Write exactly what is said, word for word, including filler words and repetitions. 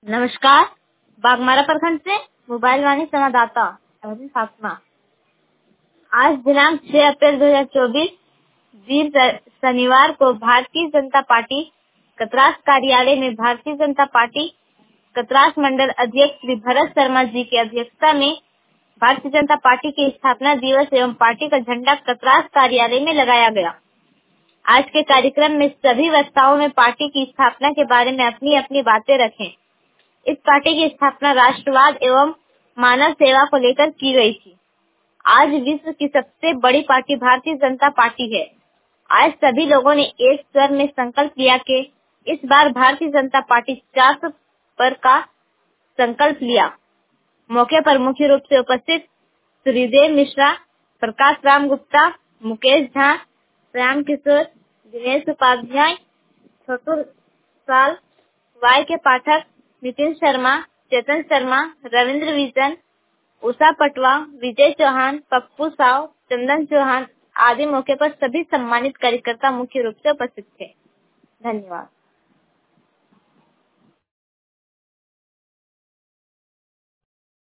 नमस्कार। बागमारा प्रखंड से मोबाइल वाणी संवाददाता फातिमा। आज दिनांक छह अप्रैल दो हजार चौबीस वीर शनिवार को भारतीय जनता पार्टी कतरास कार्यालय में भारतीय जनता पार्टी कतरास मंडल अध्यक्ष श्री भरत शर्मा जी की अध्यक्षता में भारतीय जनता पार्टी के स्थापना दिवस एवं पार्टी का झंडा कतरास कार्यालय में लगाया गया। आज के कार्यक्रम में सभी वक्ताओं में पार्टी की स्थापना के बारे में अपनी अपनी बातें रखें। इस पार्टी की स्थापना राष्ट्रवाद एवं मानव सेवा को लेकर की गई थी। आज विश्व की सबसे बड़ी पार्टी भारतीय जनता पार्टी है। आज सभी लोगों ने एक स्वर में संकल्प लिया कि इस बार भारतीय जनता पार्टी चार सौ पर का संकल्प लिया। मौके पर मुख्य रूप से उपस्थित सूर्यदेव मिश्रा, प्रकाश राम गुप्ता, मुकेश झा, राम किशोर, दिनेश उपाध्याय, छोटू साल, वाई के पाठक, नितिन शर्मा, चेतन शर्मा, रविंद्र विजन, उषा पटवा, विजय चौहान, पप्पू साव, चंदन चौहान आदि मौके पर सभी सम्मानित कार्यकर्ता मुख्य रूप से उपस्थित थे। धन्यवाद।